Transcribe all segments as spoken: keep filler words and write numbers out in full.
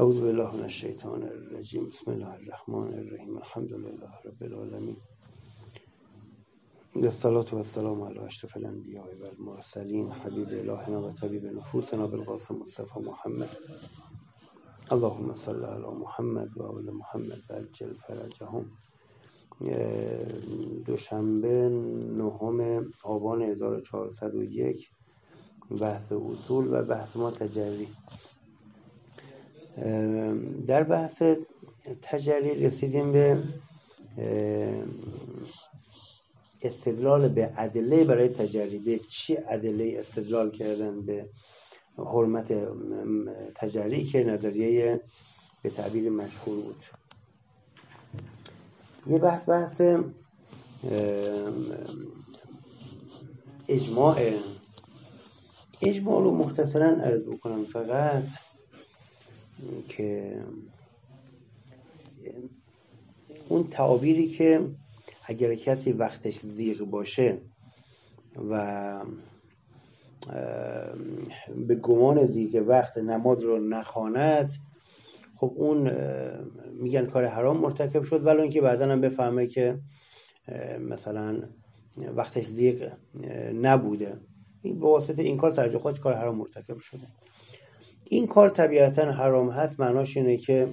اعوذ بالله من الشیطان الرجیم. بسم الله الرحمن الرحیم. الحمد لله رب العالمین. الصلاة والسلام علی اشرف الانبیاء و المرسلین حبیب الهنا و طبیب نفوسنا بالقاسم مصطفی محمد. اللهم صل علی محمد و آل محمد و عجل فرجهم. دوشنبه نهم آبان هزار و چهارصد و یک، بحث اصول و بحث ما تجری. در بحث تجری رسیدیم به استدلال به ادله برای تجری. به چی ادله استدلال کردن به حرمت تجری که نظریه به تعبیر مشهور بود. یه بحث بحث اجماع اجماع رو مختصرا عرض بکنم، فقط که اون تعابیری که اگر کسی وقتش زیغ باشه و به گمان زیغ وقت نماز رو نخواند، خب اون میگن کار حرام مرتکب شد، ولی اینکه بعداً هم بفهمه که مثلا وقتش زیغ نبوده، این به واسطه این کار سرجا خودش کار حرام مرتکب شده. این کار طبیعتاً حرام هست. معناش اینه که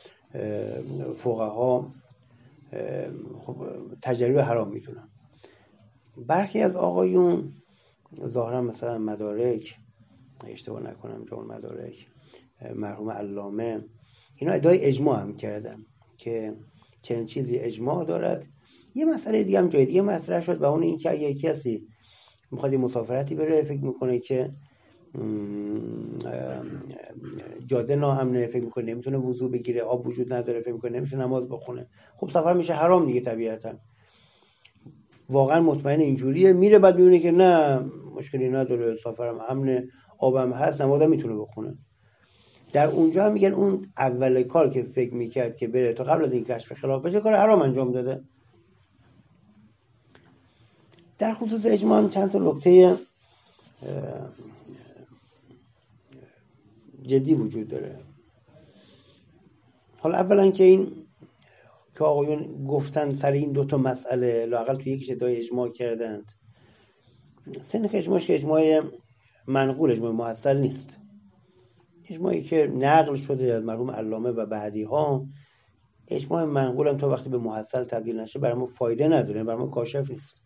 فقها خب تجری رو حرام میدونن. برخی از آقایون ظاهرا مثلا مدارک، اشتباه نکنم جامع مدارک، مرحوم علامه، اینا ادعای اجماع هم کردن که چنین چیزی اجماع دارد. یه مسئله دیگه هم جای دیگه مطرح شد و اون این که اگه کسی میخواد مسافرتی بره، فکر میکنه که جاده ناامنه، فکر میکنه نمیتونه وضو بگیره، آب وجود نداره، فکر میکنه نمیشه نماز بخونه، خب سفر میشه حرام دیگه. طبیعتا واقعا مطمئن اینجوریه، میره بعد میبینه که نه مشکلی نداره، سفرم امنه، آبم هست، نمازم میتونه بخونه. در اونجا هم میگن اون اول کار که فکر میکرد که بره تا قبل از این کشف خلاف بشه، کار حرام انجام داده. در خصوص اجماع هم چند تا نکته جدی وجود داره. حالا اولا که این که آقایون گفتن سر این دوتا مسئله لااقل توی یکیش ادعای اجماع کردند، سنخ اجماعش که اجماع منقول، اجماع محصل نیست، اجماعی که نقل شده از مرحوم علامه و بعدی ها. اجماع منقول هم تا وقتی به محصل تبدیل نشه برای ما فایده نداره، برای ما کاشف نیست.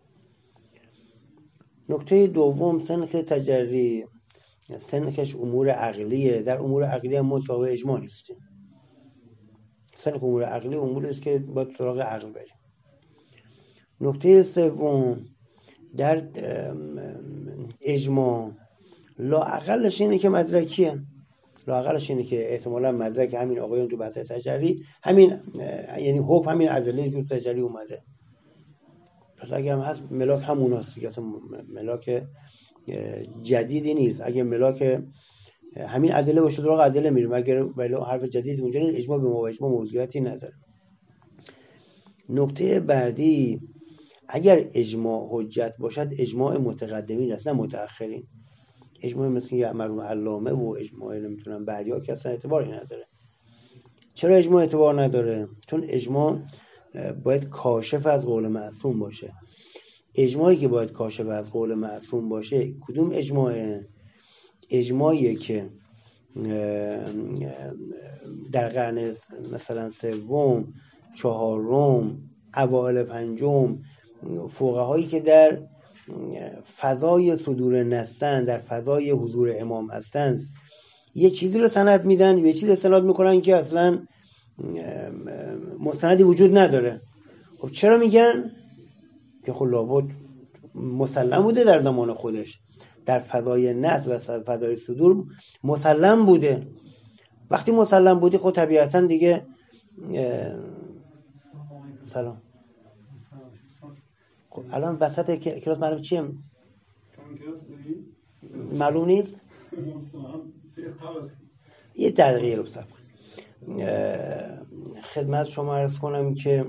نکته دوم، سنخ تجری سنخش امور عقلیه. در امور عقلی هم مطابق اجماع نیستیم. سنخ امور عقلی اموری است که باید سراغ عقل بریم. نکته سوم، در اجماع لااقلش اینه که مدرکیه، لااقلش اینه که احتمالا مدرک همین آقایون تو بحث تجری همین، یعنی حکم همین ادله که تو تجری اومده. پس اگه هم هست ملاک همون هست دیگه، اصلا ملاک جدیدی نیست. اگه ملاک همین ادله باشه سراغ ادله میریم، اگر ولی حرف جدید اونجا نیست، اجماع به ما و اجماع موضوعیتی نداره. نکته بعدی، اگر اجماع حجت باشد اجماع متقدمین است نه متأخرین. اجماع مثل مرحوم علامه و اجماع نمیتونم بعدیا که اصلا اعتباری نداره. چرا اجماع اعتبار نداره؟ چون اجماع باید کاشف از قول معصوم باشه. اجماعی که باید کاشف از قول معصوم باشه کدوم اجماعه؟ اجماعیه که در قرن مثلا سوم، چهارم، اوایل پنجم، فقهایی که در فضای صدور نستن، در فضای حضور امام هستن، یه چیزی رو سند میدن، یه چیزی استناد میکنن که اصلا مستندی وجود نداره. خب چرا میگن؟ که خب لابد مسلم بوده در زمان خودش، در فضای نص و فضای صدور مسلم بوده. وقتی مسلم بودی خب طبیعتا دیگه سلام. خب الان وسط کلاس معلوم چیه؟ معلوم نیست؟ یه دقیقه رو بسر خدمت شما عرض کنم که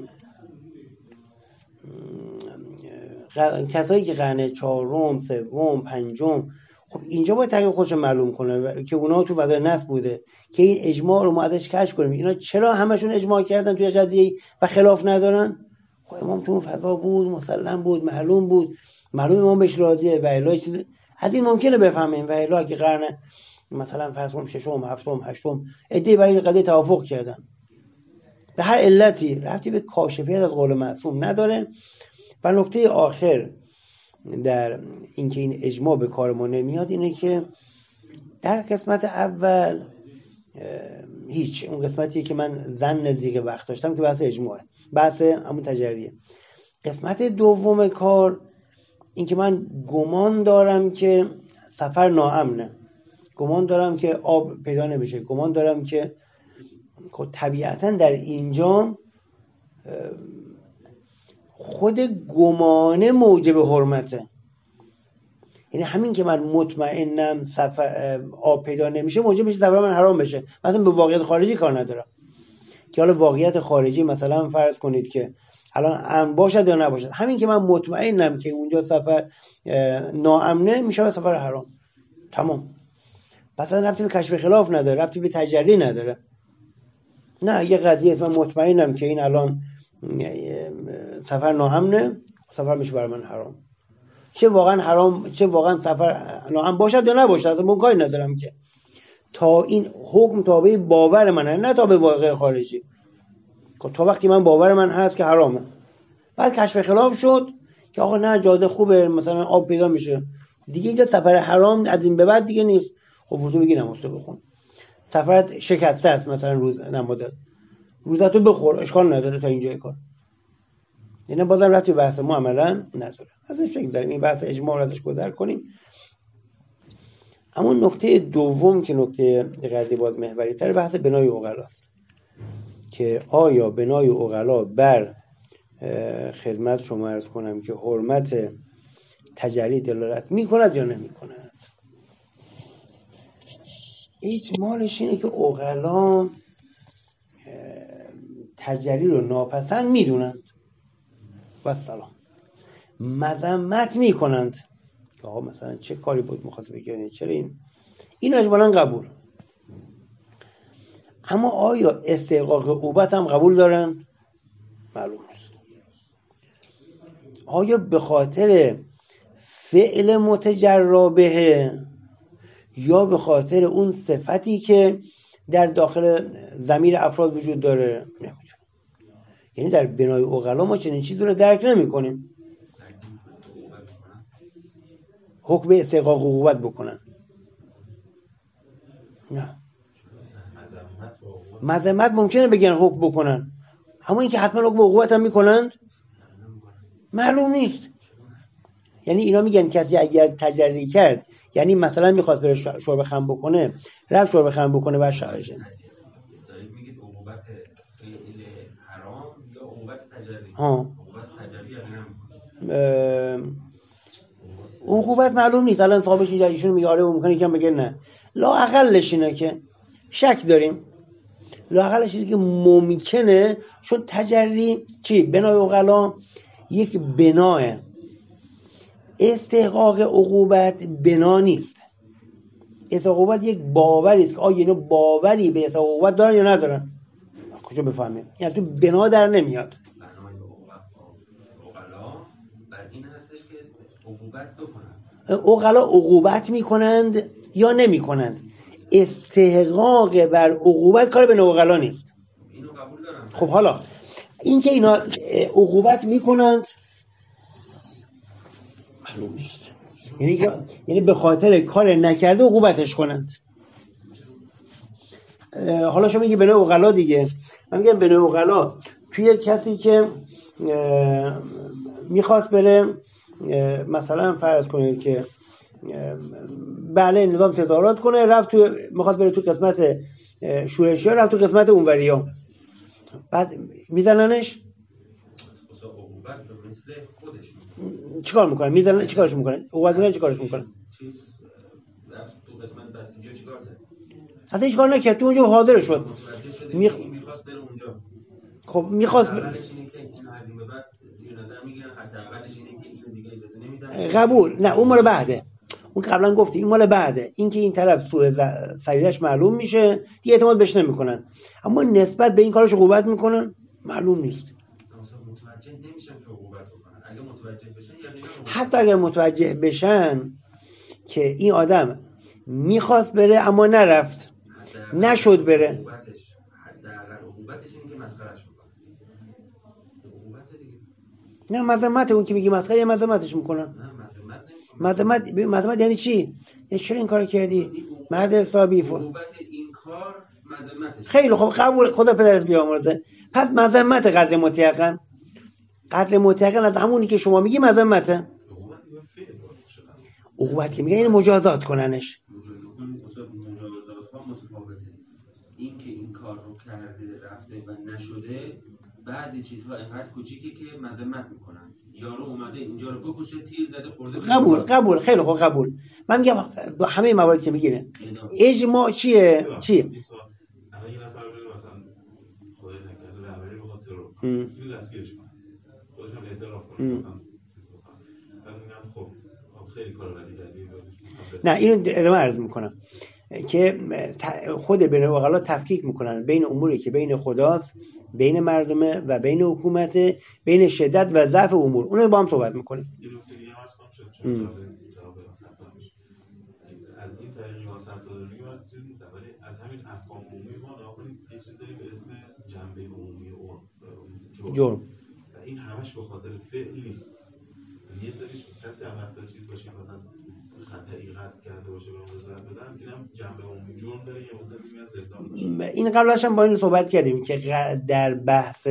کسایی که قرن چهارم، سوم، پنجم خب اینجا باید تقریبا خودش معلوم کنه که اونا تو وضع نصب بوده که این اجماع رو ما ازش کشف کنیم. اینا چرا همشون اجماع کردن توی قضیه و خلاف ندارن؟ خب امام تو اون فضا بود، مسلم بود، معلوم بود، معلوم امام بهش راضیه و الا چیز از این ممکنه بفهمیم و الا که قرن مثلا فرض کنیم ششم، هفتم، هشتم ادعی برای قضیه توافق کردن به هر علتی، ربطی به کاشفیت از قول معصوم نداره. و نکته آخر در اینکه این اجماع به کار ما نمیاد اینه که در قسمت اول هیچ، اون قسمتی که من ظن دیگه وقت داشتم که بحث اجماعه، بحث همون تجریه. قسمت دوم کار این که من گمان دارم که سفر ناامنه، گمان دارم که آب پیدا نمیشه، گمان دارم که طبیعتا در اینجا خود گمانه موجب حرمته. یعنی همین که من مطمئنم سفر آب پیدا نمیشه موجب میشه سفر من حرام بشه. مثلا به واقعیت خارجی کار ندارم که حالا واقعیت خارجی مثلا فرض کنید که الان امن باشد یا نباشد، همین که من مطمئنم که اونجا سفر ناامنه میشه سفر حرام. تمام. مثلا ربطی به کشف خلاف نداره، ربطی به تجری نداره. نه یه قضیه من مطمئنم که این الان سفر ناامنه، سفر میشه برای من حرام. چه واقعا حرام چه واقعا سفر ناامن باشد یا نباشد من کاری ندارم که تا این حکم تابع باور منه نه تابع واقع خارجی. تا وقتی من باور من هست که حرامه، بعد کشف خلاف شد که آقا نه جاده خوبه مثلا آب پیدا میشه دیگه، اینجا سفر حرام از این به بعد دیگه نیست. خب وضو بگی نماز بخون، سفرت شکسته است مثلا روز نماز روزتو بخور اشکال نداره تا اینجای کار. یعنی بازم ربطی بحث ما عملا نداره، ازش فکر داریم این بحث اجماع رو ازش گذر کنیم. اما نکته دوم که نکته قضیه باز محوری تر بحث بنای عقلاست که آیا بنای عقلا بر خدمت شما عرض کنم که حرمت تجری دلالت میکند یا نمیکند. اجمالش اینه که عقلا تجری رو ناپسند میدونند و سلام، مذمت میکنند که آقا مثلا چه کاری بود مخاطب بگیرن چرا این این اجمالا قبول. اما آیا استحقاق عقوبت هم قبول دارن؟ معلوم نیست. آیا به خاطر فعل متجرا به یا به خاطر اون صفتی که در داخل ضمیر افراد وجود داره؟ نمیدونم. یعنی در بنای عقلا ما چنین چیزی رو درک نمی کنیم. حکم به استحقاق عقوبت بکنن نه. مذمت ممکنه بگن حکم بکنن، اما این که حتما حکم عقوبت هم میکنند معلوم نیست. یعنی اینا میگن کسی اگر تجری کرد، یعنی مثلا میخواد بره شرب خمر بکنه، رفت شرب خمر بکنه و شارژه. دارید میگید عقوبت فعل حرام یا عقوبت تجری؟ ها عقوبت تجری یعنی عقوبت معلوم نیست. الان صاحبش اینجا ایشون میگه آره ممکنه یکم بگه نه. لا اقلش اینه که شک داریم، لا اقلش اینه که ممکنه، چون تجری چی؟ بنای عقلا یک بناه، استحقاق عقوبت بنا نیست. استحقاق عقوبت یک باوری است که آیا اینا باوری به استحقاق عقوبت دارن یا ندارن. کجا بفهمیم؟ یعنی تو بنا در نمیاد. بنای عقلا بر این هستش که عقوبت بکنن. عقلا عقوبت میکنند یا نمیکنند. استحقاق بر عقوبت کار بنای عقلا نیست. اینو قبول دارم. خب حالا این که اینا عقوبت میکنند معلوم نیست. یعنی یعنی به خاطر کار نکرده عقوبتش کنند. حالا شما میگی بنای عقلا دیگه، من میگم بنای عقلا توی کسی که میخواست بره مثلا فرض کنید که بله نظام تظاهرات کنه، رفت تو میخواست بره تو قسمت شورشی ها، رفت تو قسمت اونوری ها، بعد میزننش مثل خودش چیکار میکنن؟ میزنن چیکارش میکنن؟ عقوبت میکنن چیکارش میکنن؟ تو قسمت بسیجی چیکار کرد؟ اصلا هیچ کار نکرد، تو اونجا حاضر شد. میخ... میخواست بره اونجا. خب میخواست اولش اینه که اینو از این به بعد زیر نظر میگیرن، حداقلش اینه که اینو دیگه اجازه نمیدن. قبول. نه اون مال بعده. اون قبلا گفتیم این مال بعده، این که این طرف سوء سریرش معلوم میشه دیگه اعتماد بهش نمیکنن، اما نسبت به این کارش عقوبت میکنن معلوم نیست. متوجه نمیشن که عقوبت بکنن. اگه متوجه بشن یعنی حتی اگر متوجه بشن که این آدم میخواست بره اما نرفت، نشد بره، حداقل عقوبتش اینه که مسخرهش میکنن. عقوبت دیگه نه مذمت، اون که میگی مسخره یه مذمتش میکنن. نه مذمت مذمت مذمت یعنی چی؟ یعنی چرا این کارو کردی؟ مرد حسابی فون. عقوبت این کار مذمتش. خیلی خوب قبول، خدا پدرت بیامرزه. پس مذمت قدر متیقن، قدر متیقن از همونی که شما میگی مذمته. عقوبت که میگه این مجازات کننش. مجازات ها متفاوته. این که این کار رو کرده رفته و نشده، بعضی چیزها اینقدر کوچیکه که مذمت میکنن. یارو اومده اینجا رو بکشه، تیر زده خورده. قبول قبول خیلی خوب قبول. من میگم همه مواردی که میگیره اجماع چیه؟ چی؟ الان یه نفر بره مثلا خدای نکرده رهبری بخواد ترور کنه، دستگیرش کنه، خودش هم اعتراف کنه مثلا، بعد میگم خب خیلی کار بدی کردی. نه اینو ادامه عرض میکنم که خود بین عقلا تفکیک میکنن بین اموری که بین خداست، بین مردمه و بین حکومت، بین شدت و ضعف امور. اونو با هم صحبت میکنیم. یه نکته دیگه عرض کنم شد جواب جواب واسطه از این طریقی واسطه داره میگه من چیز نیست، ولی از همین احکام عمومی ما نگاه کنید یه چیز داریم به اسم جنبه عمومی جرم. جرم و این همش به خاطر فعل نیست. یه سریش کسی هم حتی چیز باشه مثلا خطایی قصد کرده باشه به اون رضایت بدن، اینم جنبه عمومی جرم داره، یه مدتی میاد زندان میشه. این قبلش هم با این صحبت کردیم که در بحث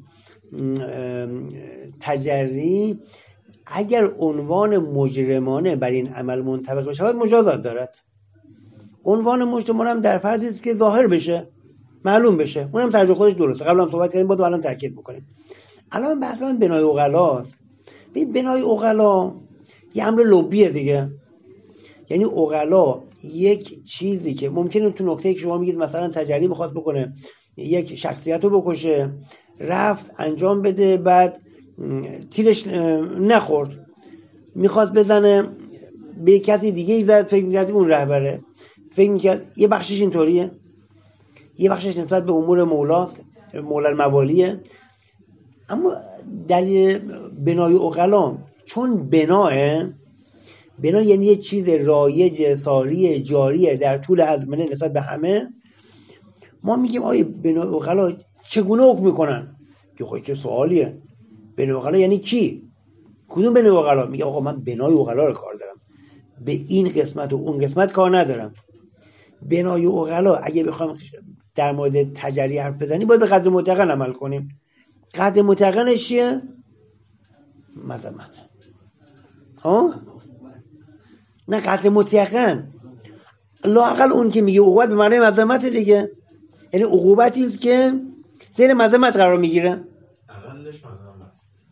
تجری اگر عنوان مجرمانه بر این عمل منطبق بشه باید مجازات دارد. عنوان مجرمانه هم در فردی است که ظاهر بشه، معلوم بشه، اونم ترجمه خودش درسته. قبلا هم صحبت کردیم، باید الان تاکید بکنیم. الان بحث من بنای عقلاست. ببین بنای عقلا یه امر لبیه دیگه. یعنی عقلا یک چیزی که ممکنه تو نکته که شما میگید مثلا تجری میخواد بکنه یک شخصیت رو بکشه، رفت انجام بده، بعد تیرش نخورد، میخواد بزنه به کسی دیگه ای زد، فکر میکرد اون رهبره، فکر میکرد یه بخشش اینطوریه، یه بخشش نسبت به امور مولاست، مولا الموالیه. اما دلیل بنای عقلا چون بناه بنا یعنی یه چیز رایج ساری جاریه در طول ازمنه نسبت به همه، ما میگیم آیه بنای عقلا چگونه حکم میکنن؟ که خب چه سوالیه. بنای عقلا یعنی کی؟ کدوم بنای عقلا؟ میگه آقا من بنای عقلا رو کار دارم، به این قسمت و اون قسمت کار ندارم. بنای عقلا اگه بخوام در مورد تجری حرف بزنیم باید به قدر متقن عمل کنیم. قدر متقنش چیه؟ مذمت. ها؟ نه قدر متقن لااقل اون که میگه عقوبت به معنی مذمت دیگه، یعنی عقوبتی است که زیر مذمت قرار میگیره. اقلش مذمت.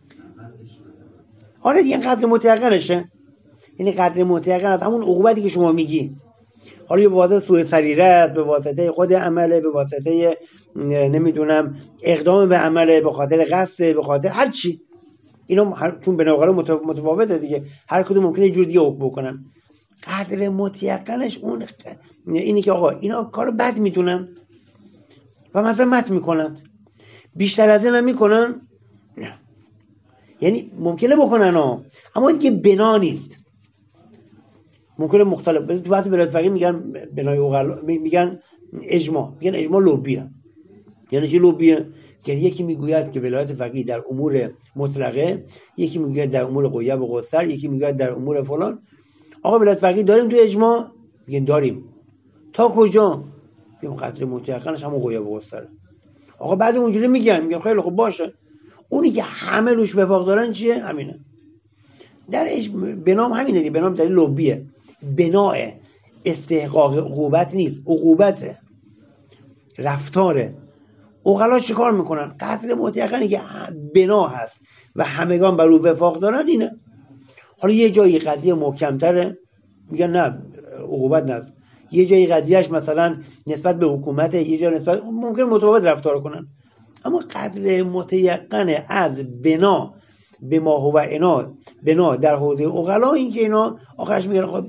آره دیگه قدر متقنشه، یعنی قدر متقن از همون عقوبتی که شما میگی. حالا به واسطه سوء سریره است، به واسطه خود عمله، به واسطه نمیدونم اقدام به عمله، به خاطر قصد، به خاطر هر چی. اینا هر... چون بنای عقلا متفاوته دیگه، هر کدوم ممکنه یه جور دیگه حکم بکنن. قدر متیقنش اون اینی که آقا اینا کارو بد میدونن و مذمت میکنن، بیشتر از این هم میکنن. نه یعنی ممکنه بکنن ها، اما دیگه بنا نیست. ممکنه مختلف تو وقتی ولایت فقیه میگن بنای عقلا، میگن اجماع، میگن اجماع لبیه. یعنی چی لبیه؟ یعنی یکی میگوید که ولایت فقیه در امور مطلقه، یکی میگوید در امور قیه و قصر، یکی میگوید در امور فلان. آقا ولایت فقیه داریم تو اجماع؟ میگن داریم. تا کجا؟ میگم قدر متیقنش همون قیه و قصره. آقا بعد اونجوری میگن، میگم خیلی خوب باشه. اونی که همه روش وفاق دارن چیه؟ همینه. در اجماع بنام همینه دیگه، بنام دلیل لبیه. بناه استحقاق عقوبت نیست، عقوبته، رفتاره. عقلا چه کار میکنن؟ قدر متیقنی که بنا هست و همگان بر او وفاق دارن اینه. حالا یه جایی قضیه محکمتره میگن نه عقوبت نه، یه جایی قضیهش مثلا نسبت به حکومت، یه جایی نسبت ممکن متفاوت رفتار کنن. اما قدر متیقن از بنا به ما هو انا بنا در حوزه عقلا این که اینا آخرش میگن خب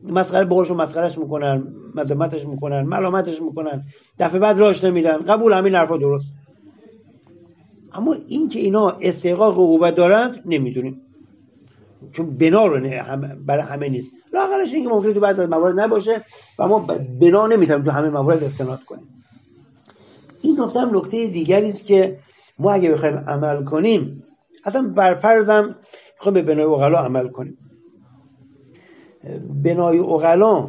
مسخره بقولشو مسخرهش میکنن، مذمتش میکنن، ملامتش میکنن، دفعه بعد راش نمیدن، قبول، همین حرفا درست. اما این که اینا استحقاق عقوبت دارند نمیدونیم، چون بنا رو هم برای همه نیست. لااقلش اینکه ممکنه تو بعضی از موارد نباشه و ما بنا نمیتونیم تو همه موارد استناد کنیم. این نکته هم نکته دیگری است که ما اگه بخوایم عمل کنیم، اصلا بر فرضم بخوایم به بنای عقلا عمل کنیم، بنای عقلا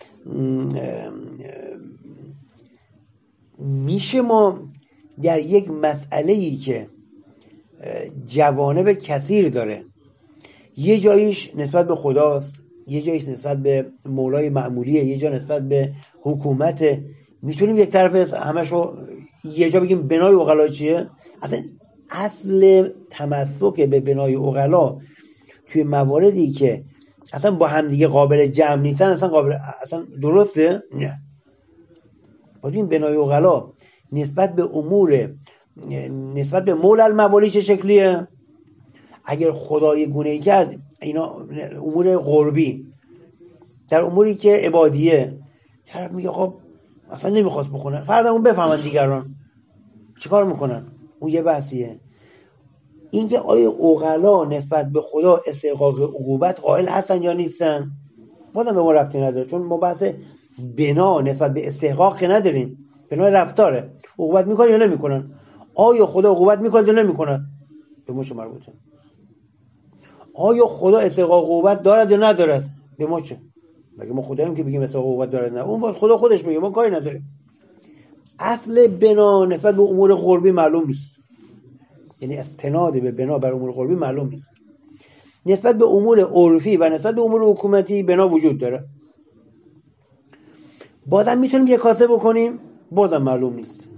میشه ما در یک مسئله‌ای که جوانب کثیر داره، یه جاییش نسبت به خداست، یه جاییش نسبت به مولای معمولیه، یه جا نسبت به حکومت، میتونیم یک طرف همشو یه جا بگیم بنای عقلا چیه؟ اصلا اصل تمسک به بنای عقلا توی مواردی که اصلا با همدیگه قابل جمع نیستن اصلا قابل اصلا درسته؟ نه. باید این بنای عقلا نسبت به امور، نسبت به مول الموالی چه شکلیه؟ اگر خدای گونه‌ای کرد، اینا امور قربی، در اموری که عبادیه طرف میگه خب اصلا نمیخواست بخونه، فردا اون بفهمن دیگران چیکار میکنن، اون یه بحثیه. اینکه آیا عقلا نسبت به خدا استحقاق عقوبت قائل هستن یا نیستن، بازم به ما ربطی نداره، چون ما بحث بنا نسبت به استحقاق که نداریم، بنا رفتاره، عقوبت میکنن یا نمیکنن. آیا خدا عقوبت میکنه یا نمیکنه، به ما چه مربوطه؟ آیا خدا استحقاق عقوبت دارد یا ندارد، به ما چه؟ مگه ما خداییم که بگیم استحقاق عقوبت دارد نه، اون خدا خودش میگه، ما کاری نداریم. اصل بنا نسبت به امور قربی معلوم نیست، یعنی استناد به بنا بر امور قربی معلوم نیست. نسبت به امور عرفی و نسبت به امور حکومتی بنا وجود داره، بازم میتونیم یک کاسه بکنیم، بازم معلوم نیست.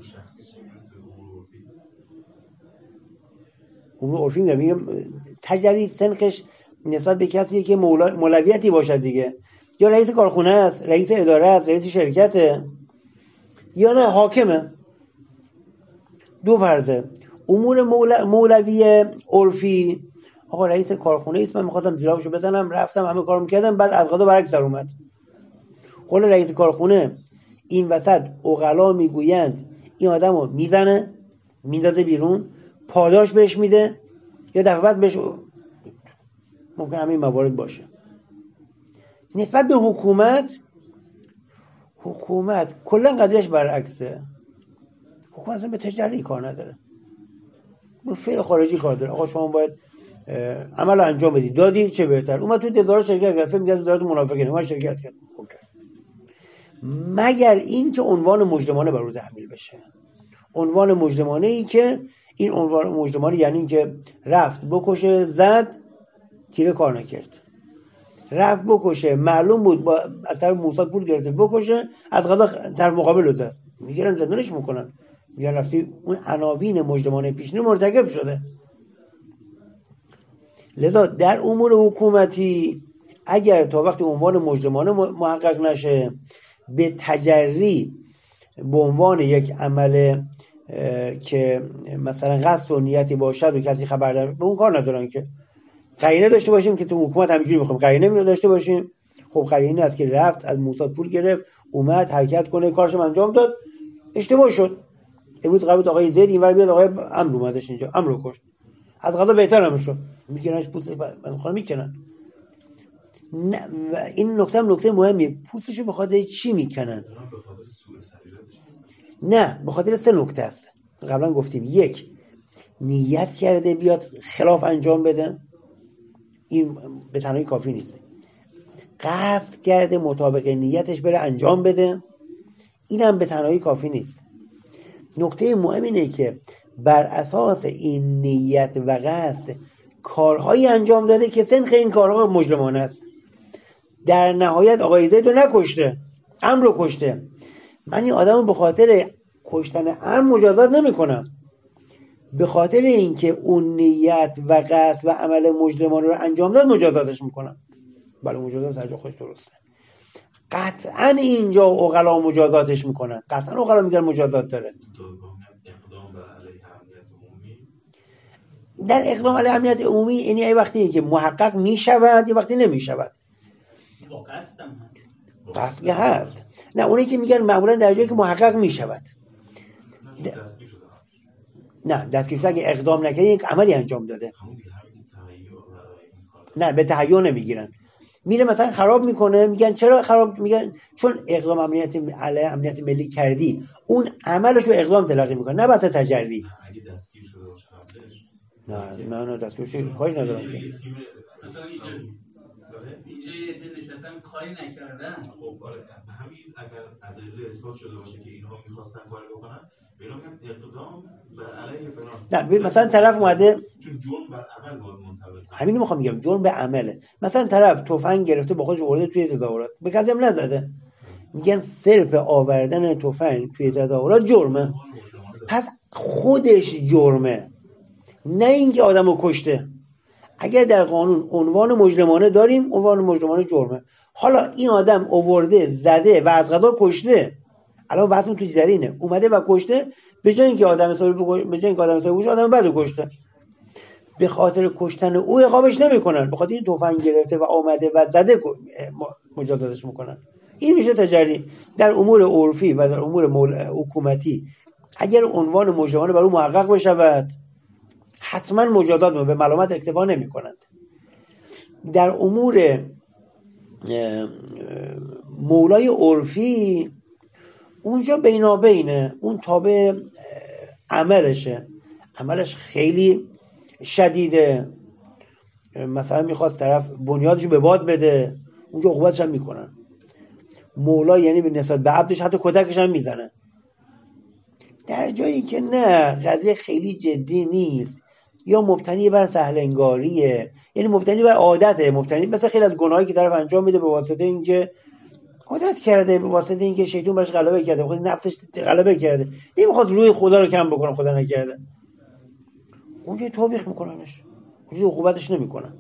امور عرفی میگم میگم تجری سنخش نسبت به کسی که مولویتی باشد دیگه، یا رئیس کارخونه است، رئیس اداره است، رئیس شرکته، یا نه حاکمه. دو فرضه. امور مول... مولوی عرفی، آقا رئیس کارخونه است، من می‌خواستم جلابشو بزنم، رفتم همه کارو می‌کردم، بعد از غذا برعکس در اومد. قول رئیس کارخونه این وسط عقلا میگویند این آدمو میزنه، میندازه بیرون، پاداش بهش میده، یا دفعه بعد بهش، ممکن همین موارد باشه. نسبت به حکومت، حکومت کلا قضیهش برعکسه. حکومت اصلا به تجاری کار نداره، به فعل خارجی کار داره. آقا شما باید عمل انجام بدید، دادی چه بهتر. اومد تو وزارت شرکت کرد، فکر می‌کرد وزارت منافقه، اومد شرکت کرد، مگر این که عنوان مجرمانه بر او تحمیل بشه. عنوان مجرمانه ای که این عنوان مجرمانه یعنی این که رفت بکشه، زد، تیره کار نکرد، رفت بکشه، معلوم بود با از طرف موساد پول گرفته بکشه، از قضا طرف مقابل رو زد، میگیرن زندانش میکنن، میگن رفتی اون عناوین مجرمانه پیشینی مرتکب شده. لذا در امور حکومتی اگر تا وقتی عنوان مجرمانه محقق نشه، به تجری به عنوان یک عمل که مثلا قصد و نیتی باشد و کسی خبر داره، به اون کار ندارن که قرینه داشته باشیم که تو حکومت همینجوری میخوام قرینه داشته باشیم. خب قرینه است که رفت از موساد پول گرفت، اومد حرکت کنه، کارش انجام داد، اشتباه شد. امروز قرار بود آقای زید اینور بیاد، آقای امر اومدش اینجا، امر رو کشت، از قضا بهتر هم شد، میکننش پوستش، من خودم میکنن. این نکته هم نکته مهمیه، پوستشو به خاطر چی میکنن؟ نه، به خاطر سه نکته است. قبلا گفتیم، یک، نیت کرده بیاد خلاف انجام بده، این به تنهایی کافی نیست. قصد کرده مطابق نیتش بره انجام بده، اینم به تنهایی کافی نیست. نکته مهم اینه که بر اساس این نیت و قصد کارهایی انجام داده که سنخ این کارها مجرمانه است. در نهایت آقای زید رو نکشته، امر رو کشته. من این آدم رو به خاطر کشتن امر مجازات نمی کنم، به خاطر اینکه اون نیت و قصد و عمل مجرمانه رو انجام داد مجازاتش میکنم. بله، مجازات سرجا خوش درسته. قطعا اینجا عقلا مجازاتش میکنن، قطعا عقلا میگن مجازات داره. در اقدام علیه امنیت عمومی یعنی ای وقتی که محقق میشود، یه وقتی نمیشود. با قصد هم هست. قصد که هست. نه اونی که میگن معمولا در جایی که محقق میشود. نه دستگیر شده. نه دستگیر شده اگه اقدام نکرده یک عملی انجام داده. همون دیگه همین تهیه و این کار. نه به تهیه نمیگیرن. میره مثلا خراب میکنه، میگن چرا خراب، میگن چون اقدام امنیت علیه امنیت ملی کردی، اون عملش رو اقدام تلقی میکنه، نه بحث تجری. اگه دستگیر شده باشه قبلش. نه نه نه دستگیر شده کاش ندارم که. مثلا اینجا اینجا یه عده نشستن کاری نکردن. خب آره همین اگر ادله اثبات شده باشه که اینها میخواستن کاری بکنن، اینا میگن اقدام بر علیه فلان. نه مثلا طرف اومده چون جرم بر عمل باید منطبق. همین میخوام بگم، جرم به عمله. مثلا طرف تفنگ گرفته با خودش آورده توی تظاهرات، به کسی هم نزده، میگن صرف آوردن تفنگ توی تظاهرات جرمه. پس خودش جرمه، نه اینکه آدمو کشته. اگر در قانون عنوان مجرمانه داریم، عنوان مجرمانه جرمه. حالا این آدم آورده زده و از قضا کشته، الان بحثمون تو جرینه، اومده و کشته، به جای اینکه آدم حسابی بکشه، به جای اینکه آدم حسابی بکشه، آدم بدو کشته. به خاطر کشتن او عقابش نمیکنن، به خاطر این تفنگ گرفته و آمده و زده مجازاتش میکنن. این میشه تجری. در امور عرفی و در امور مول... حکومتی اگر عنوان مجرمانه بر او محقق بشود، حتما مجازات به ملامت اکتفا نمی کنند. در امور مولای عرفی اونجا بینابینه، اون تابع عملشه، عملش خیلی شدیده. مثلا میخواد طرف بنیادشو به باد بده، اونجا عقوبتش هم میکنن. مولا یعنی به نسبت به عبدش حتی کتکش هم میزنه. در جایی که نه، قضیه خیلی جدی نیست یا مبتنی بر سهلنگاریه، یعنی مبتنی بر عادته، مبتنی مثل خیلی از گناهایی که طرف انجام میده به واسطه اینکه عادت کرده، به واسطه اینکه شیطان برش غلبه کرده، خود نفسش غلبه کرده، نمیخواد روی خدا رو کم بکنه، خدا نکرده، اونجا توبیخ میکننش، اونجا عقوبتش نمیکنن.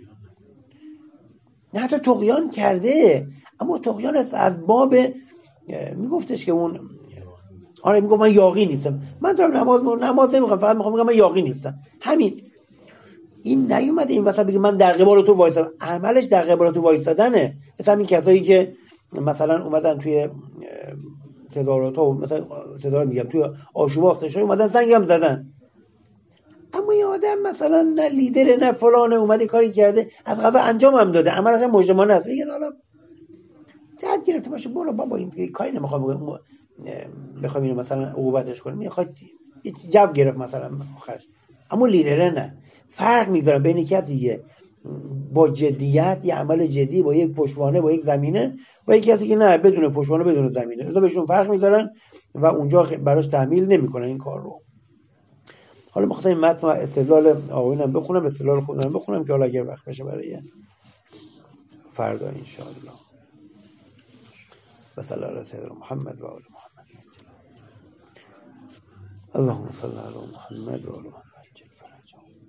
نه حتی طغیان کرده، اما طغیان از باب میگفتش که اون آره میگم من یاغی نیستم، من دارم نماز مر... نماز نمیخوام، فقط میخوام بگم من یاغی نیستم، همین. این نیومده این وسط بگه من در قبال تو وایسادم، عملش در قبال تو وایسادنه. مثلا این کسایی که مثلا اومدن توی تظاهرات ها، مثلا تظاهرات میگم توی آشوبا اختشایی اومدن سنگم زدن، اما این آدم مثلا نه لیدره نه فلانه، اومده کاری کرده، از قضا انجام هم داده، عملش هم مجرمانه است. میگن حالا جد گرفته باشه، برو بابا این کاری نمیخوام بگم، بخوام اینو مثلا عقوبتش کنیم، میخواد یه جو گرفت مثلا آخرش، اما لیدره نه. فرق میذارم بین کسی با جدیت یه عمل جدی با یک پشتوانه با یک زمینه و یک کسی که نه بدون پشتوانه بدون زمینه، لذا بهشون فرق میذارن و اونجا براش تحمیل نمیکنن این کار رو. حالا می‌خواستم این متن و استدلال آقایونم بخونم، استدلال خودم بخونم که حالا اگر وقت بشه برای فردا ان شاء الله. و صلی علی سیدنا محمد و آل محمد. اللهم صل علی محمد و آل محمد.